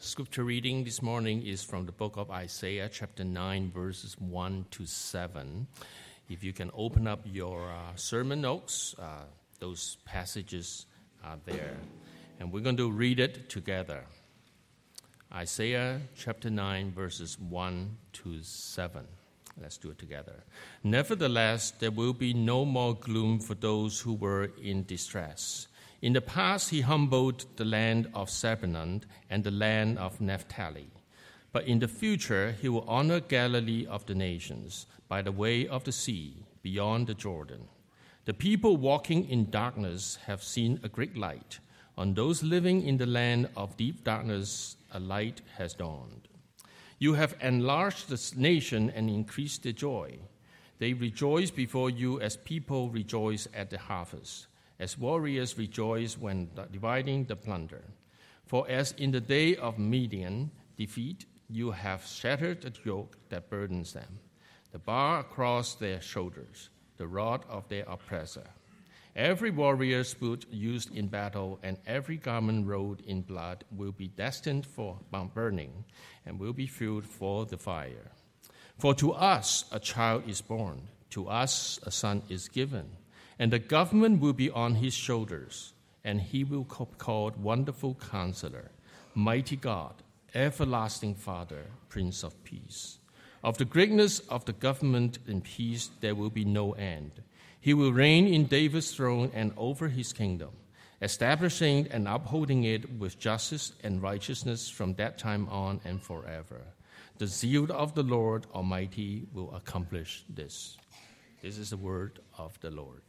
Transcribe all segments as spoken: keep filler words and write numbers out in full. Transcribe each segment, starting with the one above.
scripture reading this morning is from the book of Isaiah, chapter nine, verses one to seven. If you can open up your uh, sermon notes, uh, those passages are there. And we're going to read it together. Isaiah chapter nine, verses one to seven. Let's do it together. Nevertheless, there will be no more gloom for those who were in distress. In the past, he humbled the land of Zebulun and the land of Naphtali. But in the future, he will honor Galilee of the nations by the way of the sea, beyond the Jordan. The people walking in darkness have seen a great light. On those living in the land of deep darkness, a light has dawned. You have enlarged the nation and increased their joy. They rejoice before you as people rejoice at the harvest, as warriors rejoice when dividing the plunder. For as in the day of Midian defeat, you have shattered the yoke that burdens them, the bar across their shoulders, the rod of their oppressor. Every warrior's boot used in battle and every garment rolled in blood will be destined for burning and will be filled for the fire. For to us a child is born, to us a son is given, and the government will be on his shoulders, and he will be called Wonderful Counselor, Mighty God, Everlasting Father, Prince of Peace. Of the greatness of the government and peace there will be no end. He will reign in David's throne and over his kingdom, establishing and upholding it with justice and righteousness from that time on and forever. The zeal of the Lord Almighty will accomplish this. This is the word of the Lord.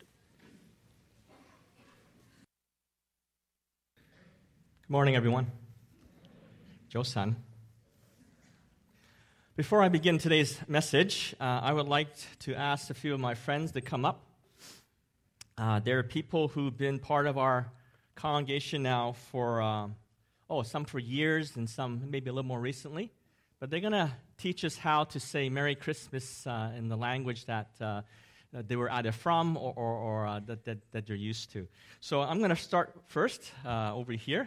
Good morning, everyone. Joe-san. Before I begin today's message, uh, I would like to ask a few of my friends to come up. Uh, there are people who've been part of our congregation now for, um, oh, some for years and some maybe a little more recently. But they're going to teach us how to say Merry Christmas uh, in the language that, uh, that they were either from or, or, or uh, that, that, that they're used to. So I'm going to start first uh, over here.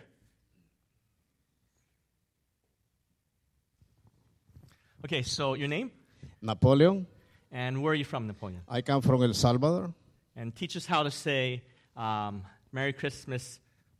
Okay, so your name? Napoleon. And where are you from, Napoleon? I come from El Salvador. And teach us how to say um, Merry Christmas.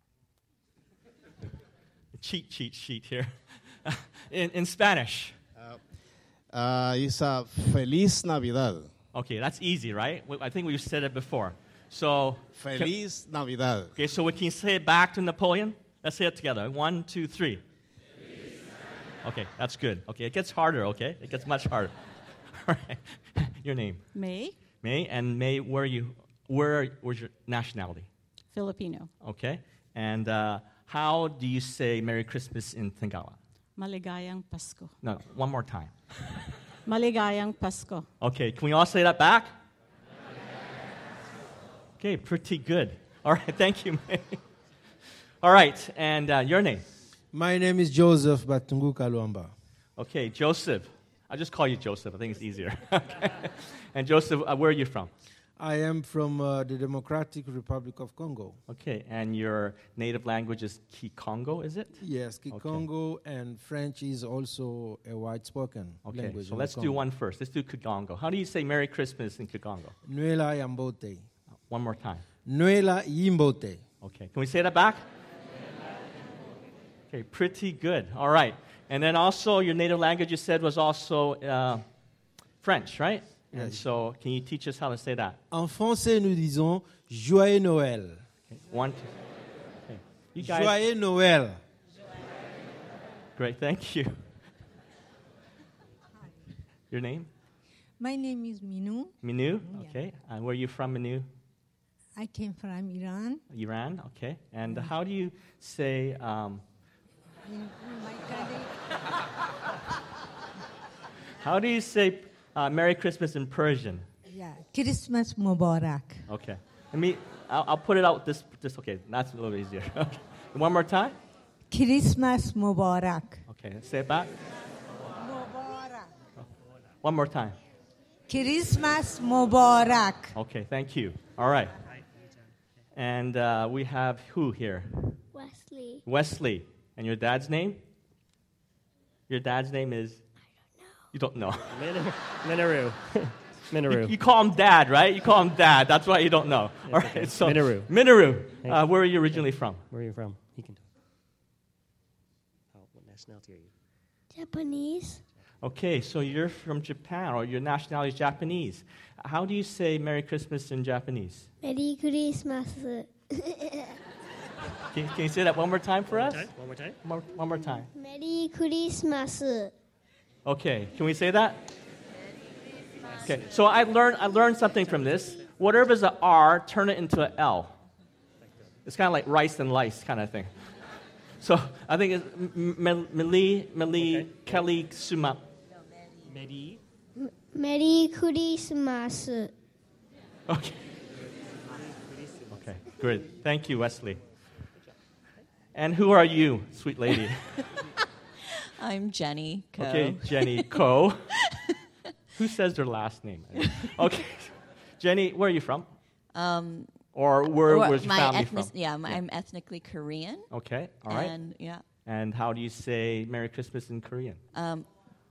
cheat, cheat, sheet here. in, in Spanish. Uh, uh, it's a Feliz Navidad. Okay, that's easy, right? I think we've said it before. So Feliz can, Navidad. Okay, so we can say it back to Napoleon. Let's say it together. One, two, three. Okay, that's good. Okay, it gets harder, okay? It gets much harder. All right. Your name? May. May, and May, where are you, where, where's your nationality? Filipino. Okay. And uh, how do you say Merry Christmas in Tagalog? Maligayang Pasko. No, one more time. Maligayang Pasko. Okay, can we all say that back? Okay, pretty good. All right, thank you, May. All right, and uh, your name? My name is Joseph Batungu Kaluamba. Okay, Joseph. I'll just call you Joseph. I think it's easier. Okay. And Joseph, uh, where are you from? I am from uh, the Democratic Republic of Congo. Okay, and your native language is Kikongo, is it? Yes, Kikongo, okay. And French is also a wide-spoken okay, language. So let's do one first. Let's do Kikongo. How do you say Merry Christmas in Kikongo? Nuela Yambote. One more time. Nuela Yimbote. Okay, can we say that back? Okay, pretty good. All right. And then also your native language you said was also uh, French, right? Yes. And so can you teach us how to say that? En français, nous disons Joyeux Noël. Okay. One, two. Okay. You guys. Joyeux Noël. Great, thank you. Your name? My name is Minu. Minu, Yeah. okay. And where are you from, Minu? I came from Iran. Iran, okay. And how do you say... Um, In, in my country. How do you say uh, Merry Christmas in Persian? Yeah, Christmas Mubarak. Okay. Let me, I'll, I'll put it out this, this, okay, that's a little easier. Okay. One more time? Christmas Mubarak. Okay, say it back. Mubarak. One more time. Christmas Mubarak. Okay, thank you. All right. And uh, we have who here? Wesley. Wesley. And your dad's name? Your dad's name is? You don't know. Min- Minoru. You, Minoru. you call him Dad, right? You call him Dad. That's why you don't know. All right. okay. So Minoru. Minoru. Thank Uh, you. where are you originally from? Where are you from? He can talk. Oh, what nationality are you? Japanese. Okay, so you're from Japan, or your nationality is Japanese. How do you say Merry Christmas in Japanese? Merry Christmas. Can, can you say that one more time for us? Time? One more time. One more, one more time. Merry Christmas. Okay, can we say that? Okay, so I learned I learned something from this. Whatever is an R, turn it into an L. It's kind of like rice and lice kind of thing. So I think it's Meli, Meli, Okay. Kelly, Suma. Medi. Merry Christmas. Okay. Okay, good. Thank you, Wesley. And who are you, sweet lady? I'm Jenny Ko. Okay, Jenny Ko. Who says their last name? Okay, Jenny, where are you from? Um, Or where or was your my family ethnic- from? Yeah, my, I'm ethnically Korean. Okay, all right. And yeah, And how do you say Merry Christmas in Korean? um,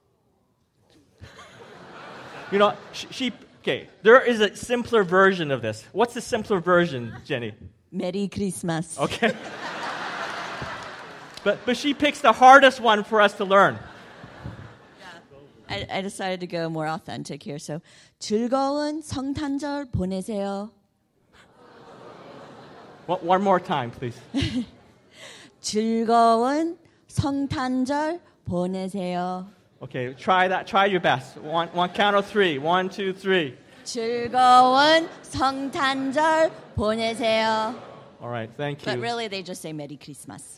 You know, she, she, okay, there is a simpler version of this. What's the simpler version, Jenny? Merry Christmas. Okay. but, but she picks the hardest one for us to learn. I, I decided to go more authentic here. So, 즐거운 성탄절 보내세요. One, one more time, please. 즐거운 성탄절 보내세요. Okay, try that. Try your best. One, one count of three. One, two, three. 즐거운 성탄절 보내세요. All right, thank you. But really, they just say Merry Christmas.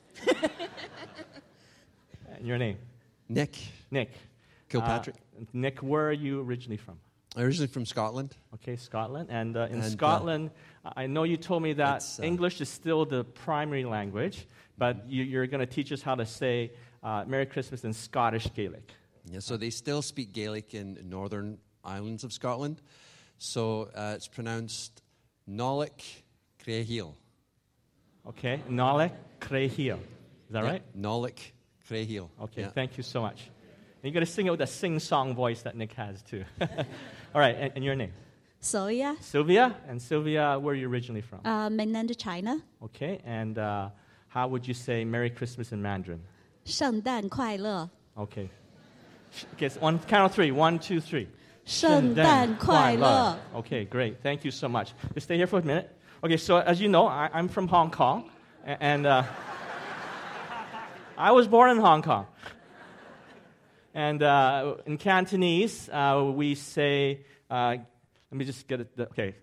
And your name? Nick Nick. Kilpatrick. Uh, Nick, where are you originally from? Originally from Scotland. Okay, Scotland. And uh, in And, uh, Scotland, I know you told me that it's, uh, English is still the primary language, but you, you're going to teach us how to say uh, Merry Christmas in Scottish Gaelic. Yeah, so they still speak Gaelic in northern islands of Scotland. So uh, it's pronounced Nolik Crehill. Okay, Nalek Crehil. Is that Yeah, right? Nolik Crehill. Okay, Yeah. thank you so much. And you're going to sing it with a sing-song voice that Nick has, too. All right, and, and your name? Sylvia, Sylvia. And Sylvia, where are you originally from? uh, mainland China. Okay, and uh, how would you say Merry Christmas in Mandarin? 圣诞快乐， Okay. Sh- Okay, so one count of three. One, two, three. 圣诞快乐。 Okay, great. Thank you so much. Just stay here for a minute. Okay, so as you know, I, I'm from Hong Kong, a- and uh, I was born in Hong Kong. And uh, in Cantonese, uh, we say, uh, let me just get it, okay.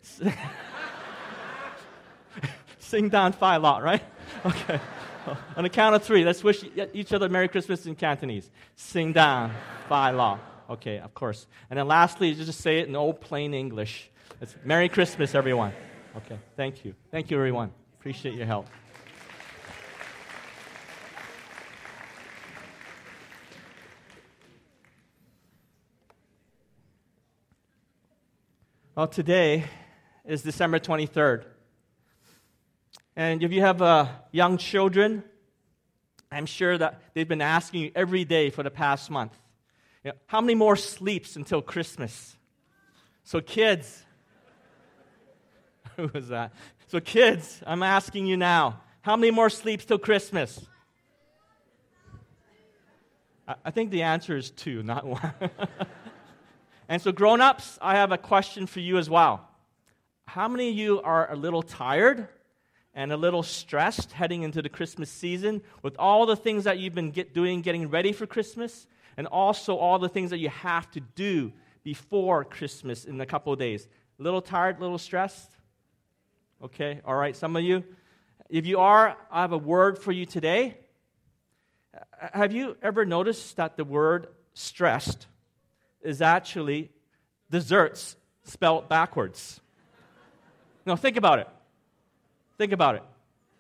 Sing down Phi Lot, right? Okay. On the count of three, let's wish each other Merry Christmas in Cantonese. Sing down Phi Lot. Okay, of course. And then lastly, just say it in old plain English. It's Merry Christmas, everyone. Okay, thank you. Thank you, everyone. Appreciate your help. Well, today is December twenty-third. And if you have uh, young children, I'm sure that they've been asking you every day for the past month, you know, how many more sleeps until Christmas? So kids, who was that? So kids, I'm asking you now, how many more sleeps till Christmas? I, I think the answer is two, not one. And so grown-ups, I have a question for you as well. How many of you are a little tired and a little stressed heading into the Christmas season with all the things that you've been get doing, getting ready for Christmas, and also all the things that you have to do before Christmas in a couple of days? A little tired, a little stressed? Okay, all right, some of you. If you are, I have a word for you today. Have you ever noticed that the word stressed is actually desserts spelled backwards? No, think about it. Think about it.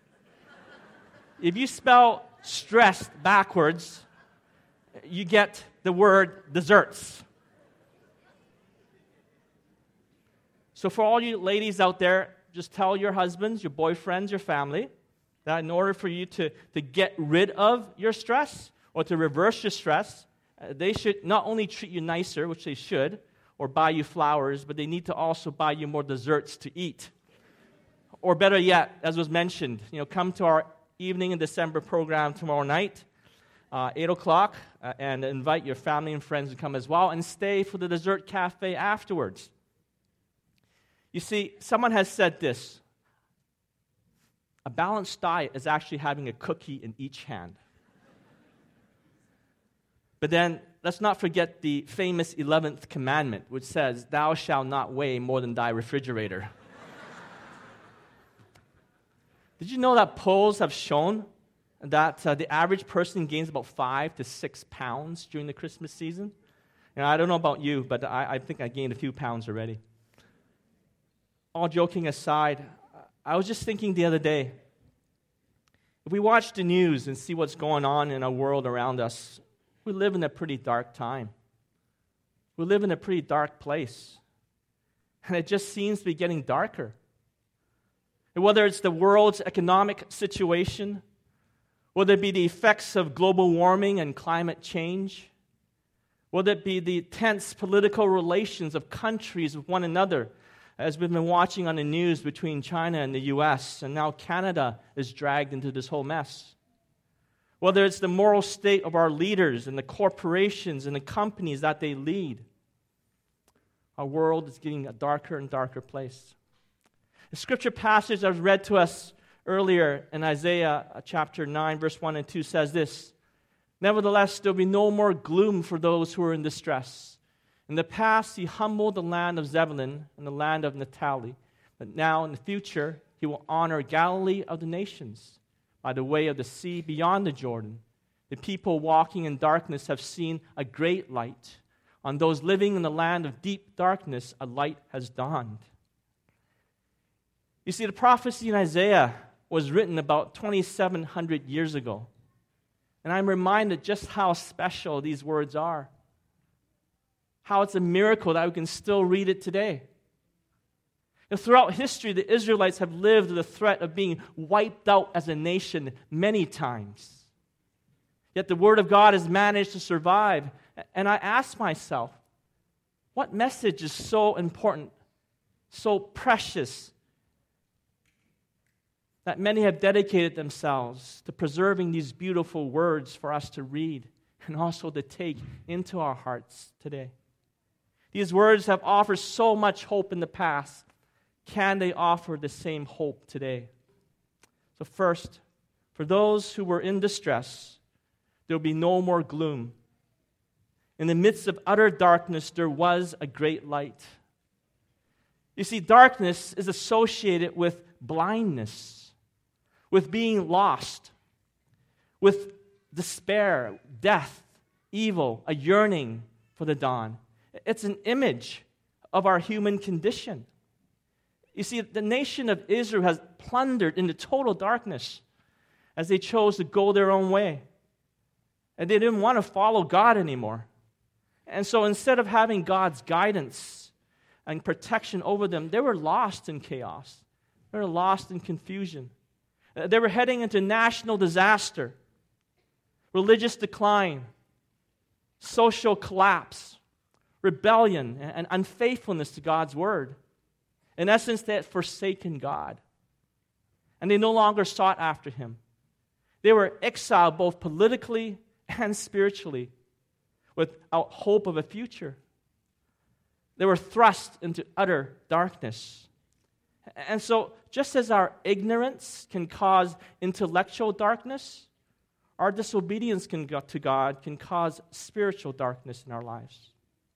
If you spell stressed backwards, you get the word desserts. So for all you ladies out there, just tell your husbands, your boyfriends, your family, that in order for you to, to get rid of your stress or to reverse your stress, Uh, they should not only treat you nicer, which they should, or buy you flowers, but they need to also buy you more desserts to eat. Or better yet, as was mentioned, you know, come to our evening in December program tomorrow night, uh, eight o'clock, uh, and invite your family and friends to come as well, and stay for the dessert cafe afterwards. You see, someone has said this: a balanced diet is actually having a cookie in each hand. But then, let's not forget the famous eleventh commandment, which says, "Thou shalt not weigh more than thy refrigerator." Did you know that polls have shown that uh, the average person gains about five to six pounds during the Christmas season? And I don't know about you, but I, I think I gained a few pounds already. All joking aside, I was just thinking the other day, if we watch the news and see what's going on in our world around us, we live in a pretty dark time. We live in a pretty dark place. And it just seems to be getting darker. And whether it's the world's economic situation, whether it be the effects of global warming and climate change, whether it be the tense political relations of countries with one another, as we've been watching on the news between China and the U S, and now Canada is dragged into this whole mess. Whether it's the moral state of our leaders and the corporations and the companies that they lead, our world is getting a darker and darker place. The scripture passage that was read to us earlier in Isaiah chapter nine, verse one and two says this: "Nevertheless, there will be no more gloom for those who are in distress. In the past, he humbled the land of Zebulun and the land of Naphtali. But now, in the future, he will honor Galilee of the nations by the way of the sea beyond the Jordan. The people walking in darkness have seen a great light. On those living in the land of deep darkness, a light has dawned." You see, the prophecy in Isaiah was written about twenty-seven hundred years ago. And I'm reminded just how special these words are. How it's a miracle that we can still read it today. And throughout history, the Israelites have lived with the threat of being wiped out as a nation many times. Yet the Word of God has managed to survive. And I ask myself, what message is so important, so precious, that many have dedicated themselves to preserving these beautiful words for us to read and also to take into our hearts today? These words have offered so much hope in the past. Can they offer the same hope today? So first, for those who were in distress, there will be no more gloom. In the midst of utter darkness, there was a great light. You see, darkness is associated with blindness, with being lost, with despair, death, evil, a yearning for the dawn. It's an image of our human condition. You see, the nation of Israel has plundered into total darkness as they chose to go their own way. And they didn't want to follow God anymore. And so instead of having God's guidance and protection over them, they were lost in chaos. They were lost in confusion. They were heading into national disaster, religious decline, social collapse, rebellion, and unfaithfulness to God's word. In essence, they had forsaken God, and they no longer sought after Him. They were exiled both politically and spiritually, without hope of a future. They were thrust into utter darkness. And so, just as our ignorance can cause intellectual darkness, our disobedience can go to God can cause spiritual darkness in our lives.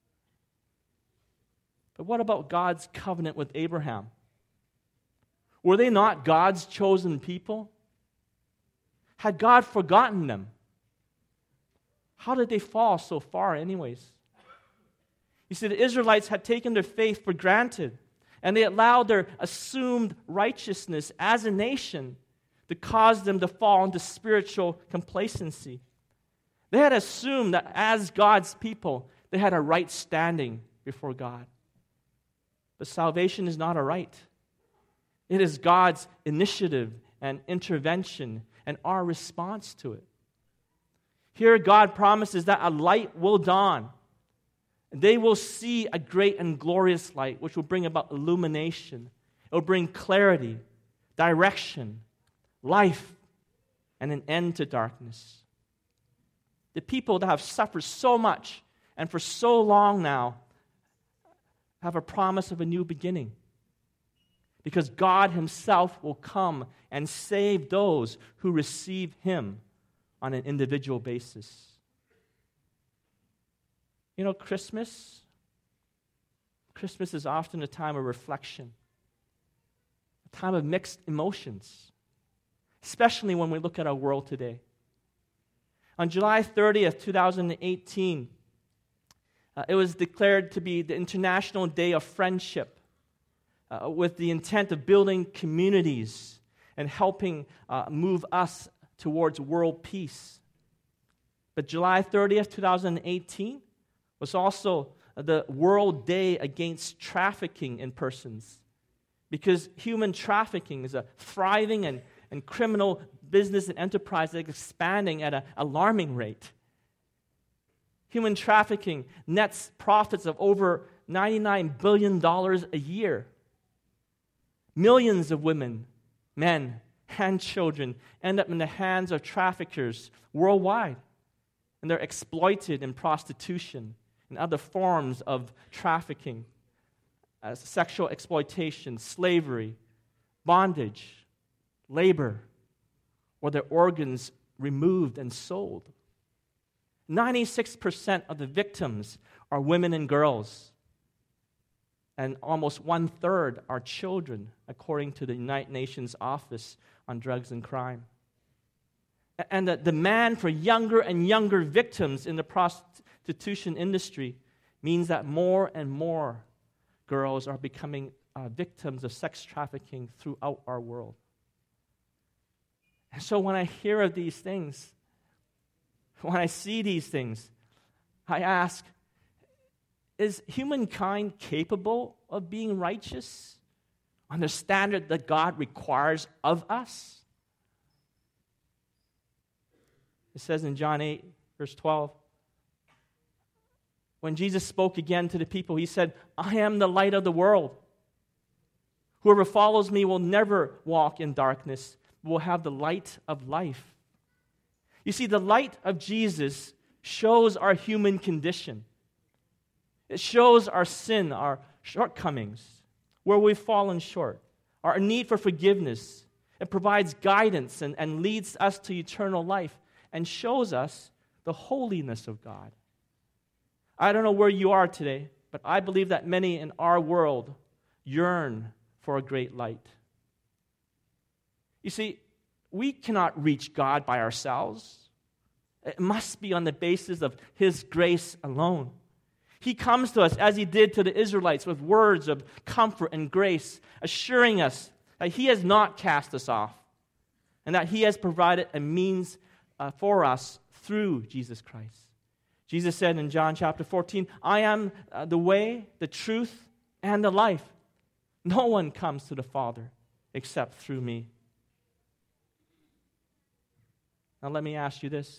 But what about God's covenant with Abraham? Were they not God's chosen people? Had God forgotten them? How did they fall so far anyways? You see, the Israelites had taken their faith for granted, and they allowed their assumed righteousness as a nation to cause them to fall into spiritual complacency. They had assumed that as God's people, they had a right standing before God. But salvation is not a right. It is God's initiative and intervention and our response to it. Here, God promises that a light will dawn. They will see a great and glorious light, which will bring about illumination. It will bring clarity, direction, life, and an end to darkness. The people that have suffered so much and for so long now have a promise of a new beginning. Because God Himself will come and save those who receive Him on an individual basis. You know, Christmas, Christmas is often a time of reflection, a time of mixed emotions, especially when we look at our world today. On July thirtieth, twenty eighteen, uh, it was declared to be the International Day of Friendship, uh, with the intent of building communities and helping uh, move us towards world peace. But July thirtieth, twenty eighteen was also the World Day Against Trafficking in Persons, because human trafficking is a thriving and, and criminal business and enterprise that is expanding at an alarming rate. Human trafficking nets profits of over ninety-nine billion dollars a year. Millions of women, men, and children end up in the hands of traffickers worldwide, and they're exploited in prostitution and other forms of trafficking, as sexual exploitation, slavery, bondage, labor, or their organs removed and sold. ninety-six percent of the victims are women and girls, and almost one-third are children, according to the United Nations Office on Drugs and Crime. And the demand for younger and younger victims in the prostitution industry means that more and more girls are becoming uh, victims of sex trafficking throughout our world. And so when I hear of these things, when I see these things, I ask, is humankind capable of being righteous on the standard that God requires of us? It says in John eight, verse twelve, when Jesus spoke again to the people, He said, I am the light of the world. Whoever follows me will never walk in darkness, but will have the light of life. You see, the light of Jesus shows our human condition. It shows our sin, our shortcomings, where we've fallen short, our need for forgiveness. It provides guidance and, and leads us to eternal life and shows us the holiness of God. I don't know where you are today, but I believe that many in our world yearn for a great light. You see, we cannot reach God by ourselves. It must be on the basis of His grace alone. He comes to us as He did to the Israelites with words of comfort and grace, assuring us that He has not cast us off and that He has provided a means uh, for us through Jesus Christ. Jesus said in John chapter fourteen, I am uh, the way, the truth, and the life. No one comes to the Father except through me. Now let me ask you this.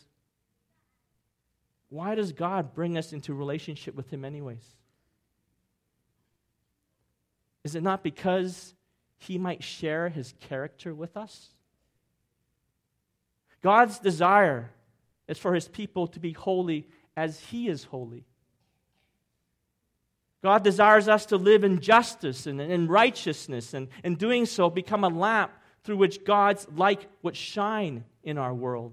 Why does God bring us into relationship with Him anyways? Is it not because He might share His character with us? God's desire is for His people to be holy as He is holy. God desires us to live in justice and in righteousness, and in doing so become a lamp through which God's light would shine in our world.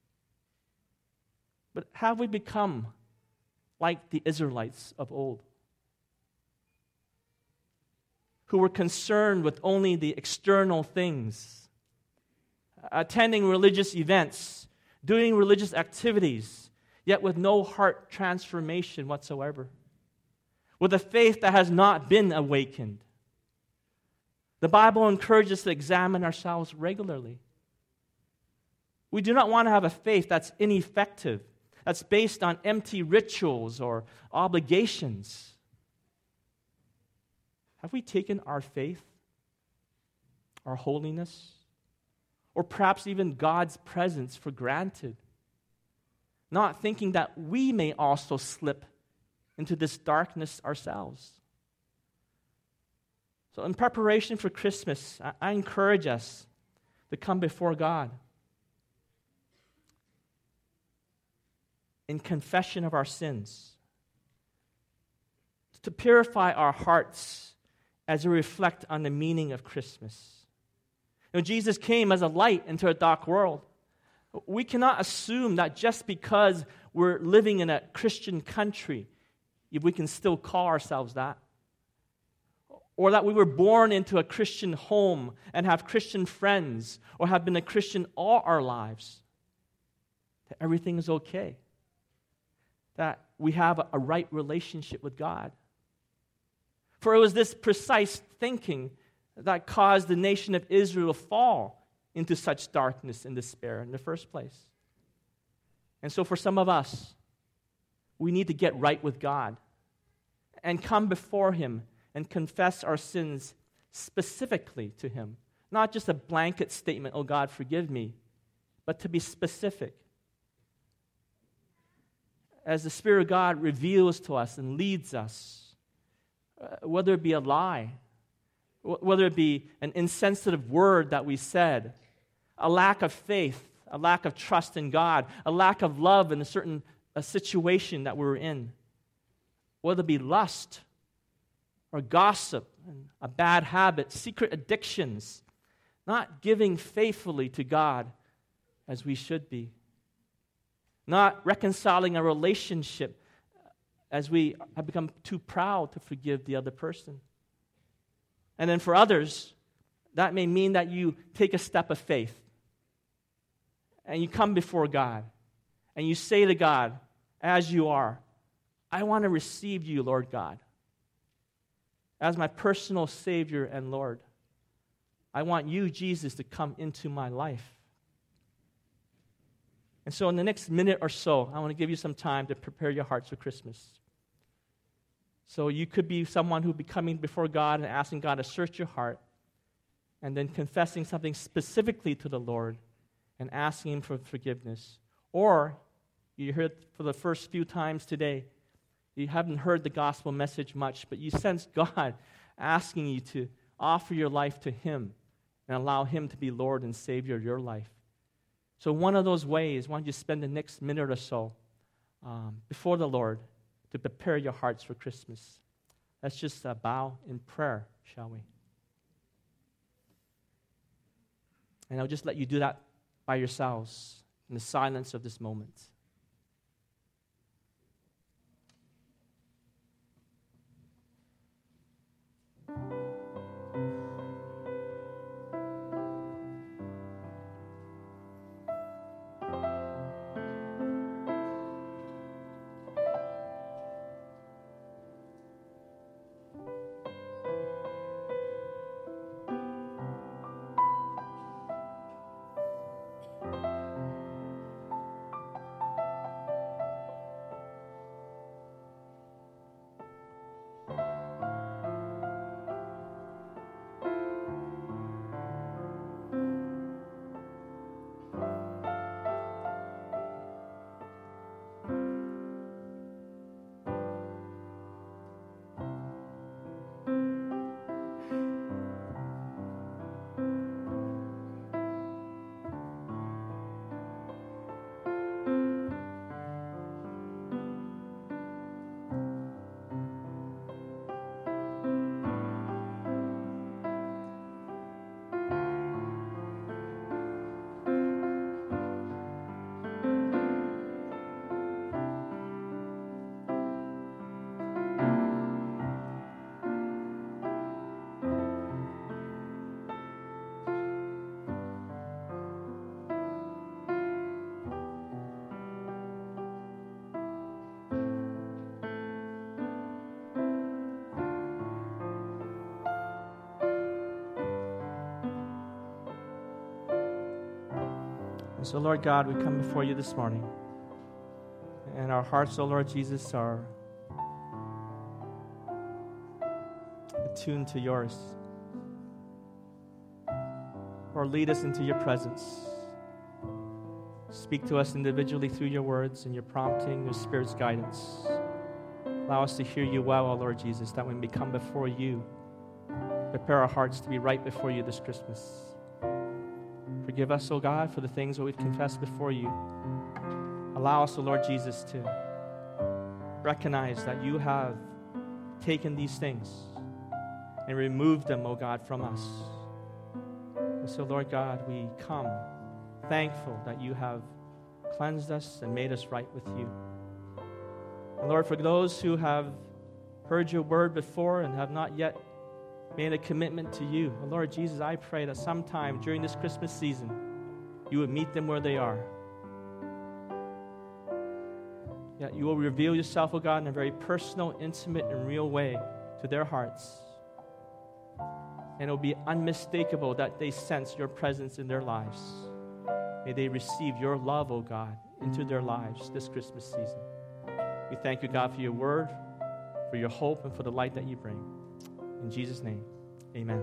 But have we become like the Israelites of old, who were concerned with only the external things, attending religious events, doing religious activities, yet with no heart transformation whatsoever, with a faith that has not been awakened? The Bible encourages us to examine ourselves regularly. We do not want to have a faith that's ineffective, that's based on empty rituals or obligations. Have we taken our faith, our holiness, or perhaps even God's presence for granted? not thinking that we may also slip into this darkness ourselves. So in preparation for Christmas, I, I encourage us to come before God in confession of our sins, to purify our hearts as we reflect on the meaning of Christmas. You know, Jesus came as a light into a dark world. We cannot assume that just because we're living in a Christian country, if we can still call ourselves that, or that we were born into a Christian home and have Christian friends, or have been a Christian all our lives, that everything is okay, that we have a right relationship with God. For it was this precise thinking that caused the nation of Israel to fall into such darkness and despair in the first place. And so for some of us, we need to get right with God and come before Him and confess our sins specifically to Him. Not just a blanket statement, oh God, forgive me, but to be specific. As the Spirit of God reveals to us and leads us, uh, whether it be a lie, w- whether it be an insensitive word that we said, a lack of faith, a lack of trust in God, a lack of love in a certain a situation that we're in, whether it be lust or gossip, and a bad habit, secret addictions, not giving faithfully to God as we should be, not reconciling a relationship as we have become too proud to forgive the other person. And then for others, that may mean that you take a step of faith and you come before God and you say to God, as you are, I want to receive you, Lord God, as my personal Savior and Lord. I want you, Jesus, to come into my life. And so in the next minute or so, I want to give you some time to prepare your hearts for Christmas. So you could be someone who would be coming before God and asking God to search your heart, and then confessing something specifically to the Lord and asking Him for forgiveness. Or you heard for the first few times today, you haven't heard the gospel message much, but you sense God asking you to offer your life to Him and allow Him to be Lord and Savior of your life. So one of those ways, why don't you spend the next minute or so um, before the Lord to prepare your hearts for Christmas. Let's just uh, bow in prayer, shall we? And I'll just let you do that by yourselves in the silence of this moment. And so, Lord God, we come before you this morning. And our hearts, O Lord Jesus, are attuned to yours. Or lead us into your presence. Speak to us individually through your words and your prompting, your Spirit's guidance. Allow us to hear you well, O Lord Jesus, that when we come before you, prepare our hearts to be right before you this Christmas. Forgive us, O God, for the things that we've confessed before you. Allow us, O Lord Jesus, to recognize that you have taken these things and removed them, O God, from us. And so, Lord God, we come thankful that you have cleansed us and made us right with you. And Lord, for those who have heard your word before and have not yet made a commitment to you, Lord Jesus, I pray that sometime during this Christmas season, you would meet them where they are. That you will reveal yourself, O God, in a very personal, intimate, and real way to their hearts. And it will be unmistakable that they sense your presence in their lives. May they receive your love, O God, into their lives this Christmas season. We thank you, God, for your word, for your hope, and for the light that you bring. In Jesus' name, amen.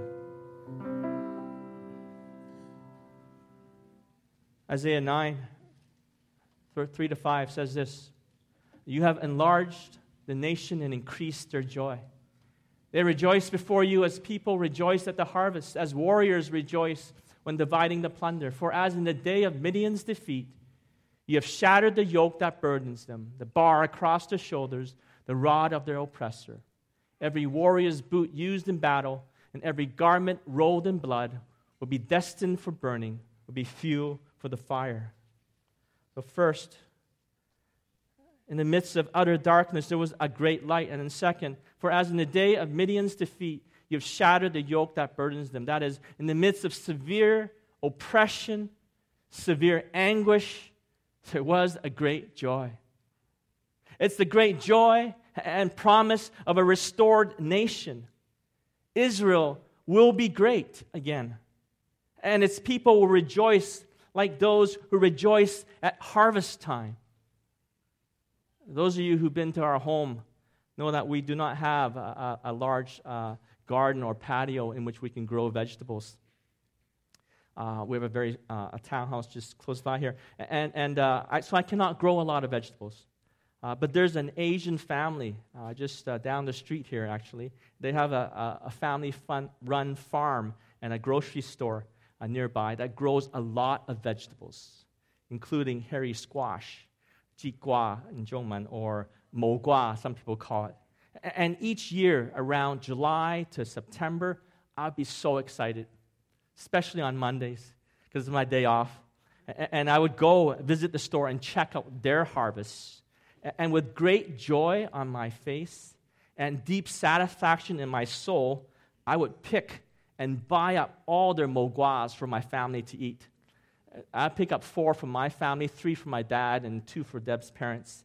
Isaiah nine, three to five says this: You have enlarged the nation and increased their joy. They rejoice before you as people rejoice at the harvest, as warriors rejoice when dividing the plunder. For as in the day of Midian's defeat, you have shattered the yoke that burdens them, the bar across their shoulders, the rod of their oppressor. Every warrior's boot used in battle and every garment rolled in blood will be destined for burning, will be fuel for the fire. So first, in the midst of utter darkness, there was a great light. And then second, for as in the day of Midian's defeat, you have shattered the yoke that burdens them. That is, in the midst of severe oppression, severe anguish, there was a great joy. It's the great joy and promise of a restored nation. Israel will be great again, and its people will rejoice like those who rejoice at harvest time. Those of you who've been to our home know that we do not have a, a, a large uh, garden or patio in which we can grow vegetables. Uh, we have a very uh, a townhouse just close by here, and and uh, I, so I cannot grow a lot of vegetables. Uh, but there's an Asian family uh, just uh, down the street here. Actually, they have a, a, a family-run farm and a grocery store uh, nearby that grows a lot of vegetables, including hairy squash, jigua in Zhongmen, or mogua, some people call it. And each year, around July to September, I'll be so excited, especially on Mondays, because it's my day off. And I would go visit the store and check out their harvests. And with great joy on my face and deep satisfaction in my soul, I would pick and buy up all their moguas for my family to eat. I'd pick up four for my family, three for my dad, and two for Deb's parents.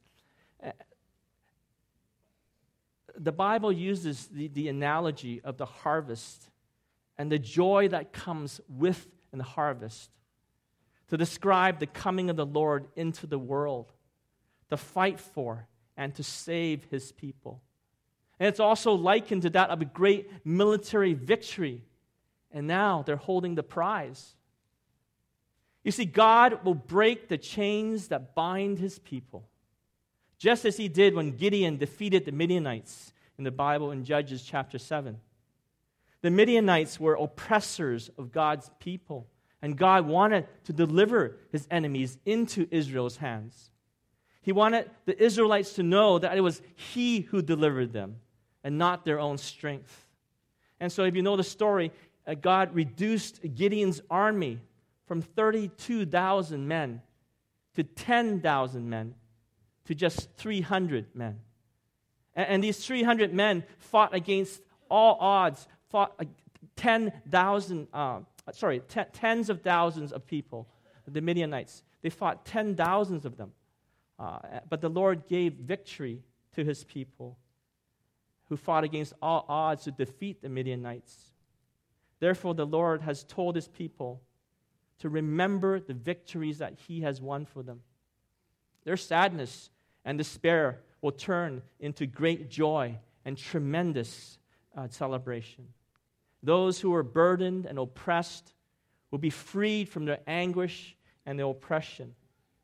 The Bible uses the, the analogy of the harvest and the joy that comes with the harvest to describe the coming of the Lord into the world, to fight for and to save his people. And it's also likened to that of a great military victory. And now they're holding the prize. You see, God will break the chains that bind his people, just as he did when Gideon defeated the Midianites in the Bible in Judges chapter seven. The Midianites were oppressors of God's people, and God wanted to deliver his enemies into Israel's hands. He wanted the Israelites to know that it was he who delivered them and not their own strength. And so if you know the story, uh, God reduced Gideon's army from thirty-two thousand men to ten thousand men to just three hundred men. And, and these three hundred men fought against all odds, fought uh, ten thousand, uh, sorry, t- tens of thousands of people, the Midianites. They fought ten thousands of them. Uh, but the Lord gave victory to his people who fought against all odds to defeat the Midianites. Therefore, the Lord has told his people to remember the victories that he has won for them. Their sadness and despair will turn into great joy and tremendous uh, celebration. Those who are burdened and oppressed will be freed from their anguish and their oppression.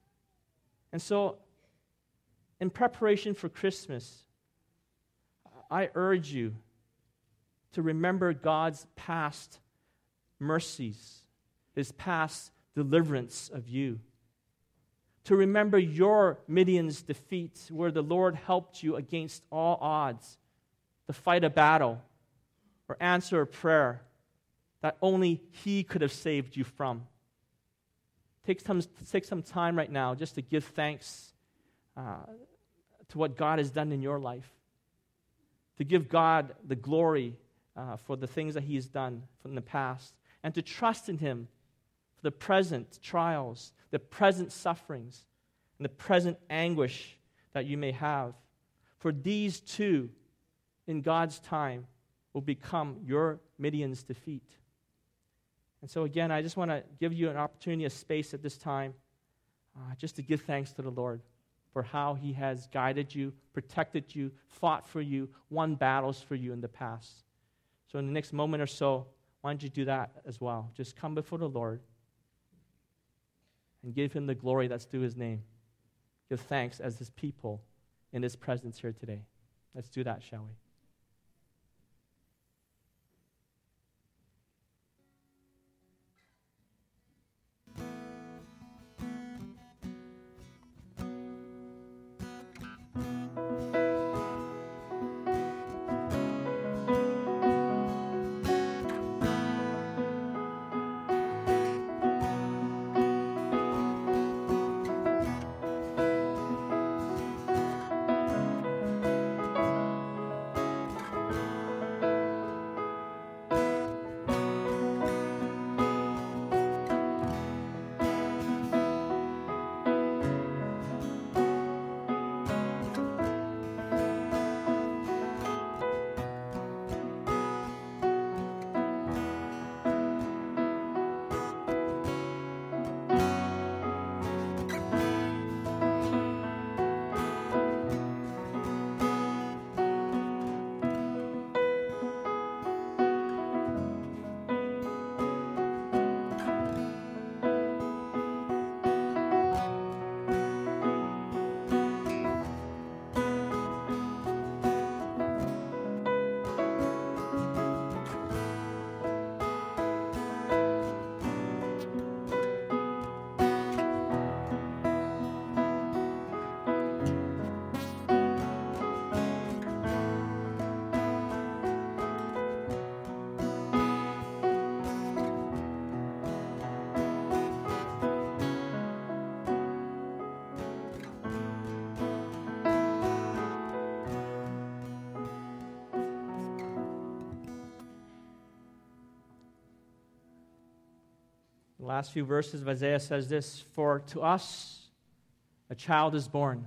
And so, in preparation for Christmas, I urge you to remember God's past mercies, His past deliverance of you. To remember your Midian's defeat, where the Lord helped you against all odds to fight a battle or answer a prayer that only He could have saved you from. Take some, take some time right now just to give thanks uh, to what God has done in your life. To give God the glory uh, for the things that He has done from the past. And to trust in Him for the present trials, the present sufferings, and the present anguish that you may have. For these too, in God's time, will become your Midian's defeat. And so again, I just want to give you an opportunity, a space at this time, uh, just to give thanks to the Lord for how He has guided you, protected you, fought for you, won battles for you in the past. So in the next moment or so, why don't you do that as well? Just come before the Lord and give Him the glory that's due His name. Give thanks as His people in His presence here today. Let's do that, shall we? The last few verses of Isaiah says this, "For to us a child is born,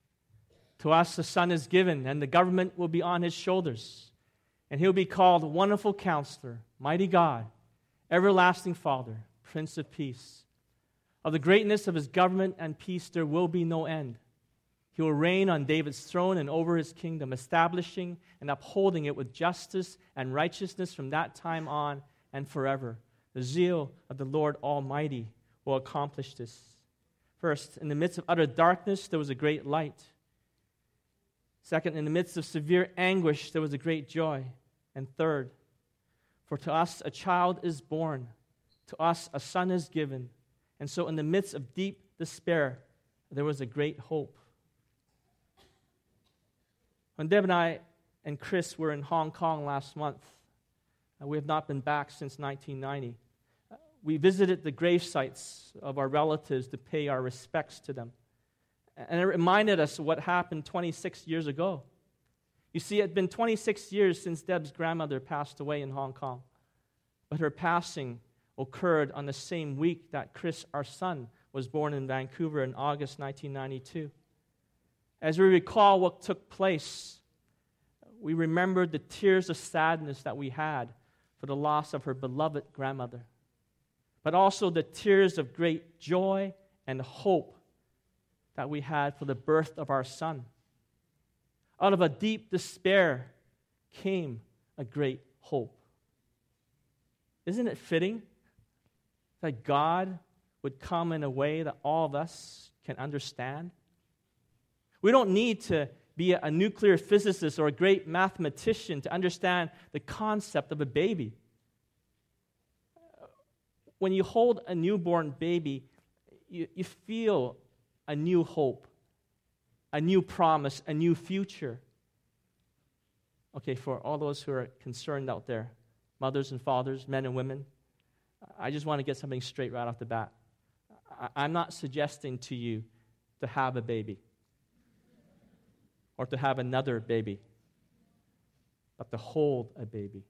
to us a son is given, and the government will be on His shoulders. And He'll be called Wonderful Counselor, Mighty God, Everlasting Father, Prince of Peace. Of the greatness of His government and peace there will be no end. He will reign on David's throne and over His kingdom, establishing and upholding it with justice and righteousness from that time on and forever. The zeal of the Lord Almighty will accomplish this." First, in the midst of utter darkness, there was a great light. Second, in the midst of severe anguish, there was a great joy. And third, for to us a child is born, to us a son is given. And so in the midst of deep despair, there was a great hope. When Deb and I and Chris were in Hong Kong last month, uh, we have not been back since nineteen ninety. Uh, we visited the grave sites of our relatives to pay our respects to them. And it reminded us of what happened twenty-six years ago. You see, it had been twenty-six years since Deb's grandmother passed away in Hong Kong. But her passing occurred on the same week that Chris, our son, was born in Vancouver in August nineteen ninety-two. As we recall what took place, we remembered the tears of sadness that we had for the loss of her beloved grandmother, but also the tears of great joy and hope that we had for the birth of our son. Out of a deep despair came a great hope. Isn't it fitting that God would come in a way that all of us can understand? We don't need to be a nuclear physicist or a great mathematician to understand the concept of a baby. When you hold a newborn baby, you, you feel a new hope, a new promise, a new future. Okay, for all those who are concerned out there, mothers and fathers, men and women, I just want to get something straight right off the bat. I, I'm not suggesting to you to have a baby or to have another baby, but to hold a baby.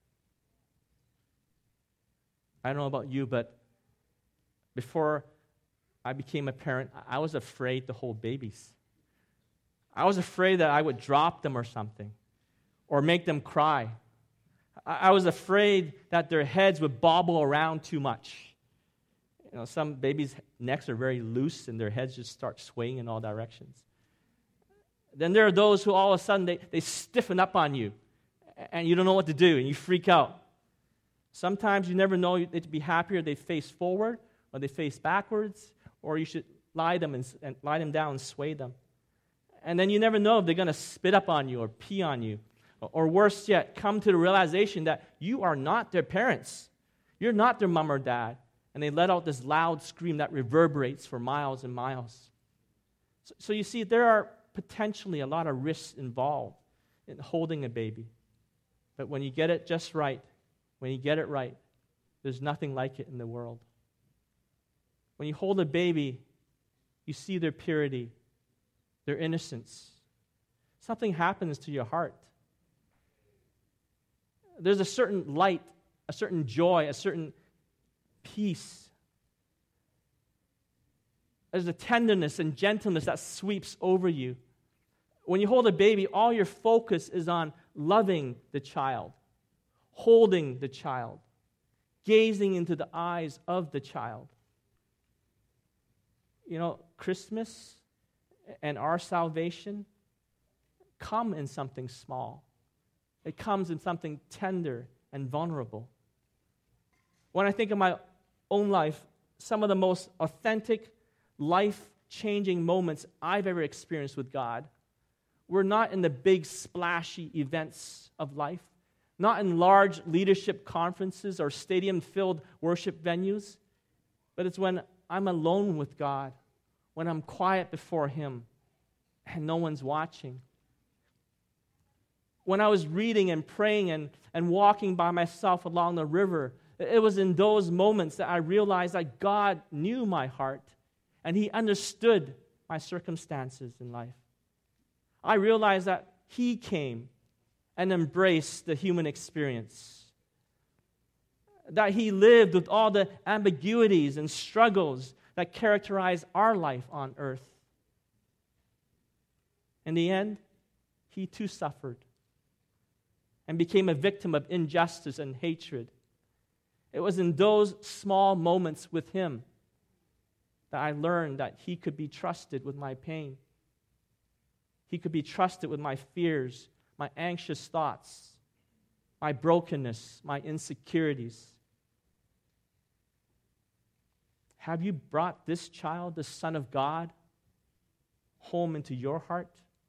I don't know about you, but before I became a parent, I was afraid to hold babies. I was afraid that I would drop them or something, or make them cry. I was afraid that their heads would bobble around too much. You know, some babies' necks are very loose and their heads just start swaying in all directions. Then there are those who all of a sudden they, they stiffen up on you and you don't know what to do and you freak out. Sometimes you never know if to be happier they face forward or they face backwards, or you should lie them and, and lie them down and sway them. And then you never know if they're going to spit up on you or pee on you. Or worse yet, come to the realization that you are not their parents. You're not their mom or dad. And they let out this loud scream that reverberates for miles and miles. So, so you see, there are potentially a lot of risks involved in holding a baby. But when you get it just right, when you get it right, there's nothing like it in the world. When you hold a baby, you see their purity, their innocence. Something happens to your heart. There's a certain light, a certain joy, a certain peace. There's a tenderness and gentleness that sweeps over you. When you hold a baby, all your focus is on loving the child, holding the child, gazing into the eyes of the child. You know, Christmas and our salvation come in something small. It comes in something tender and vulnerable. When I think of my own life, some of the most authentic, life-changing moments I've ever experienced with God were not in the big, splashy events of life, not in large leadership conferences or stadium-filled worship venues, but it's when I'm alone with God, when I'm quiet before Him and no one's watching. When I was reading and praying and, and walking by myself along the river, it was in those moments that I realized that God knew my heart and He understood my circumstances in life. I realized that He came and embraced the human experience, that He lived with all the ambiguities and struggles that characterize our life on earth. In the end, He too suffered and became a victim of injustice and hatred. It was in those small moments with Him that I learned that He could be trusted with my pain. He could be trusted with my fears, my anxious thoughts, my brokenness, my insecurities. Have you brought this child, the Son of God, home into your heart?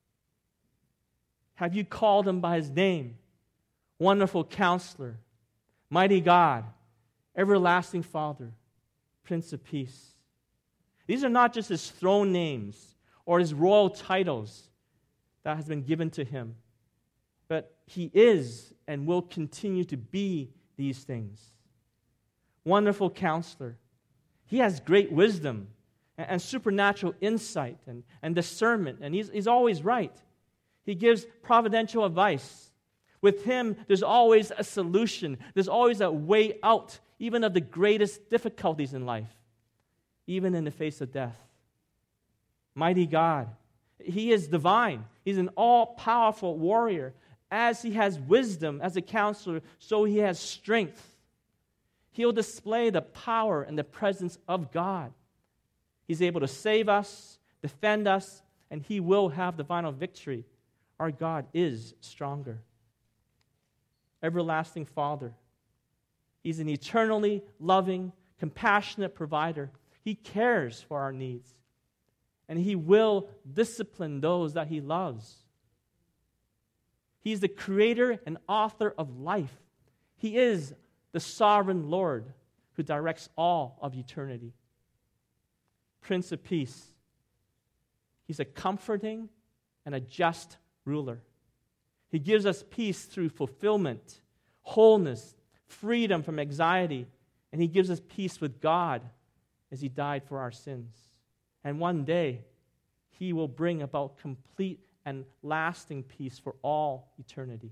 Have you called Him by His name? Wonderful Counselor, Mighty God, Everlasting Father, Prince of Peace. These are not just His throne names or His royal titles that has been given to Him, but He is and will continue to be these things. Wonderful Counselor. He has great wisdom and, and supernatural insight and, and discernment, and he's, he's always right. He gives providential advice. With Him, there's always a solution. There's always a way out, even of the greatest difficulties in life, even in the face of death. Mighty God. He is divine. He's an all-powerful warrior. As He has wisdom as a counselor, so He has strength. He'll display the power and the presence of God. He's able to save us, defend us, and He will have the final victory. Our God is stronger. Everlasting Father. He's an eternally loving, compassionate provider. He cares for our needs. and He will discipline those that He loves. He's the creator and author of life. He is the sovereign Lord who directs all of eternity. Prince of Peace. He's a comforting and a just ruler. He gives us peace through fulfillment, wholeness, freedom from anxiety, and He gives us peace with God as He died for our sins. And one day, He will bring about complete and lasting peace for all eternity.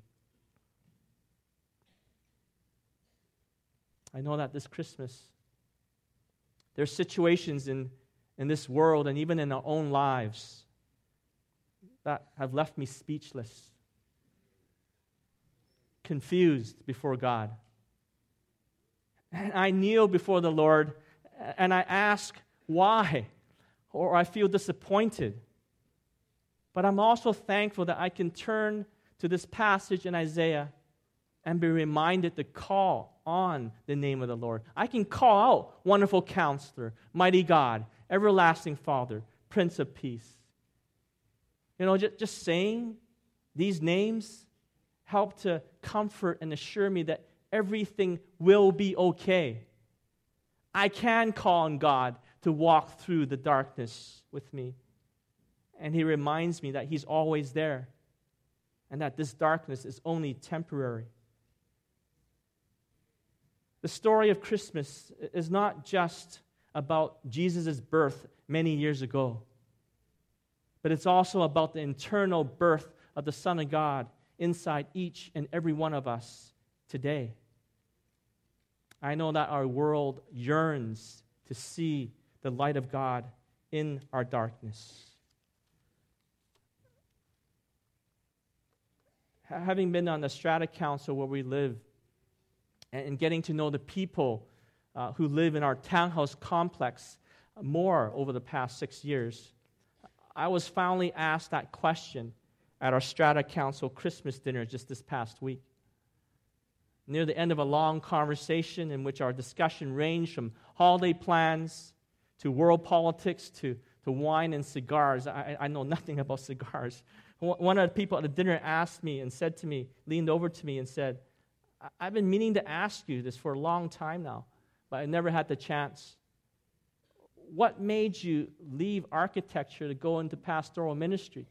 I know that this Christmas, there are situations in, in this world and even in our own lives that have left me speechless, confused before God. And I kneel before the Lord and I ask why, or I feel disappointed. But I'm also thankful that I can turn to this passage in Isaiah and be reminded to call on the name of the Lord. I can call out Wonderful Counselor, Mighty God, Everlasting Father, Prince of Peace. You know, just, just saying these names help to comfort and assure me that everything will be okay. I can call on God to walk through the darkness with me. And He reminds me that He's always there and that this darkness is only temporary. The story of Christmas is not just about Jesus' birth many years ago, but it's also about the internal birth of the Son of God inside each and every one of us today. I know that our world yearns to see the light of God in our darkness. Having been on the Strata Council where we live and getting to know the people uh, who live in our townhouse complex more over the past six years, I was finally asked that question at our Strata Council Christmas dinner just this past week. Near the end of a long conversation in which our discussion ranged from holiday plans to world politics to, to wine and cigars. I, I know nothing about cigars. One of the people at the dinner asked me and said to me, leaned over to me and said, I've been meaning to ask you this for a long time now, but I never had the chance. What made you leave architecture to go into pastoral ministry?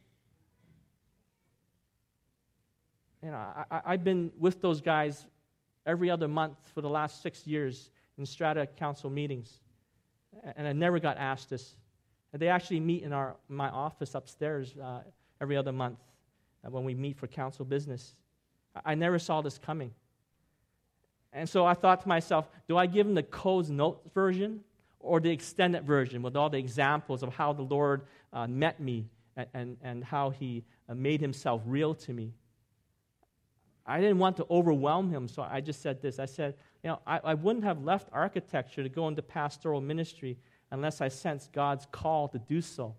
You know, I, I've been with those guys every other month for the last six years in Strata Council meetings, and I never got asked this. And they actually meet in our my office upstairs uh, every other month uh, when we meet for council business. I, I never saw this coming. And so I thought to myself, do I give them the Codes Notes version or the extended version with all the examples of how the Lord uh, met me and, and, and how He uh, made Himself real to me? I didn't want to overwhelm him, so I just said this. I said, you know, I, I wouldn't have left architecture to go into pastoral ministry unless I sensed God's call to do so.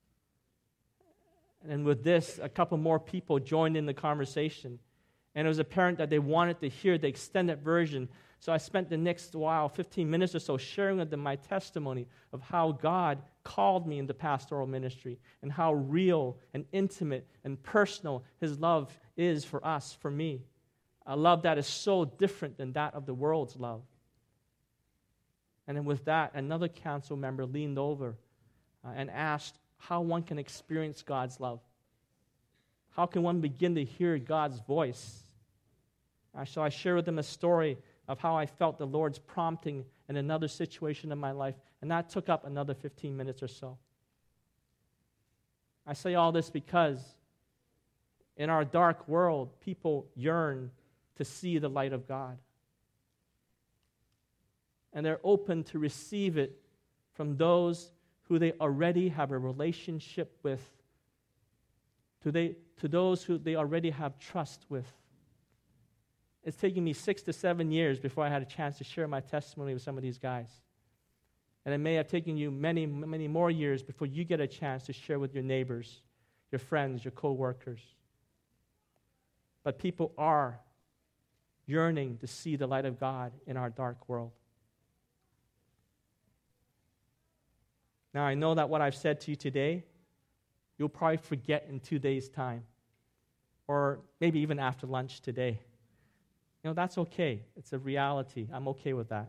And with this, a couple more people joined in the conversation. And it was apparent that they wanted to hear the extended version. So I spent the next while, fifteen minutes or so, sharing with them my testimony of how God called me into pastoral ministry and how real and intimate and personal His love is for us, for me. A love that is so different than that of the world's love. And then with that, another council member leaned over uh, and asked how one can experience God's love. How can one begin to hear God's voice? Uh, so I shared with them a story of how I felt the Lord's prompting in another situation in my life, and that took up another fifteen minutes or so. I say all this because in our dark world, people yearn to see the light of God. And they're open to receive it from those who they already have a relationship with, to, they, to those who they already have trust with. It's taken me six to seven years before I had a chance to share my testimony with some of these guys. And it may have taken you many, many more years before you get a chance to share with your neighbors, your friends, your co-workers. But people are yearning to see the light of God in our dark world. Now, I know that what I've said to you today, you'll probably forget in two days' time, or maybe even after lunch today. You know, that's okay. It's a reality. I'm okay with that.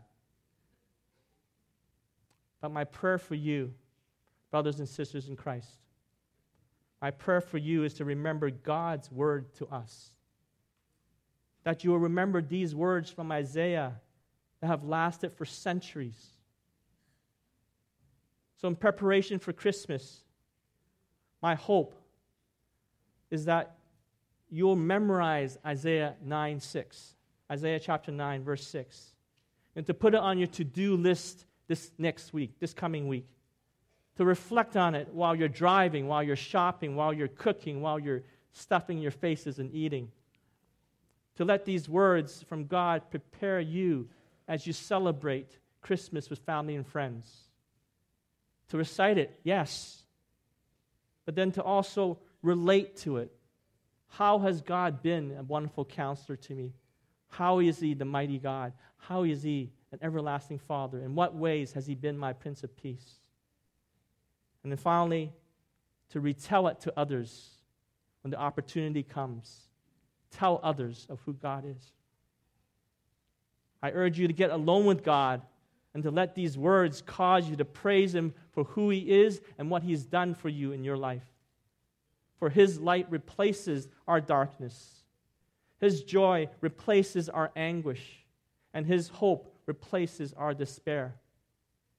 But my prayer for you, brothers and sisters in Christ, my prayer for you is to remember God's word to us. That you will remember these words from Isaiah that have lasted for centuries. So in preparation for Christmas, my hope is that you'll memorize Isaiah nine six, Isaiah chapter nine, verse six, and to put it on your to-do list this next week, this coming week, to reflect on it while you're driving, while you're shopping, while you're cooking, while you're stuffing your faces and eating. To let these words from God prepare you as you celebrate Christmas with family and friends. To recite it, yes, but then to also relate to it. How has God been a wonderful counselor to me? How is He the mighty God? How is He an everlasting Father? In what ways has He been my Prince of Peace? And then finally, to retell it to others when the opportunity comes. Tell others of who God is. I urge you to get alone with God and to let these words cause you to praise Him for who He is and what He's done for you in your life. For His light replaces our darkness. His joy replaces our anguish. And His hope replaces our despair.